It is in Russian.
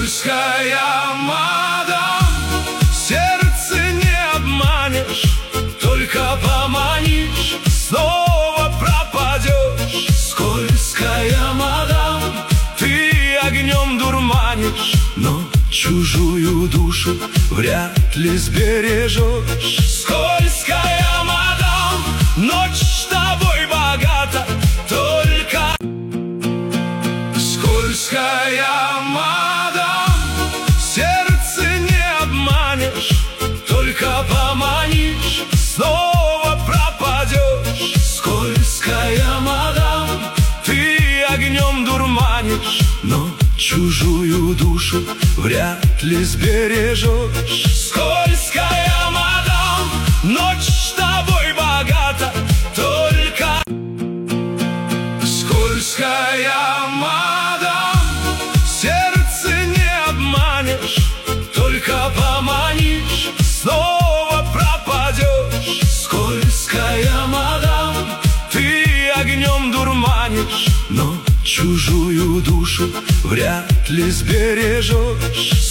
Скользкая мадам, сердце не обманешь, только поманишь, снова пропадешь. Скользкая мадам, ты огнем дурманишь, но чужую душу вряд ли сбережешь. Скользкая мадам, ночь с тобой богата, только скользкая мадам, сердце не обманешь, только поманишь, снова пропадешь. Скользкая мадам, ты огнем дурманишь, но чужую душу вряд ли сбережешь. Скользкая мадам, ночь с тобой богата, только скользкая мадам, сердце не обманешь, только поманишь, снова пропадешь. Скользкая мадам, ты огнем дурманишь, но чужую душу вряд ли сбережешь.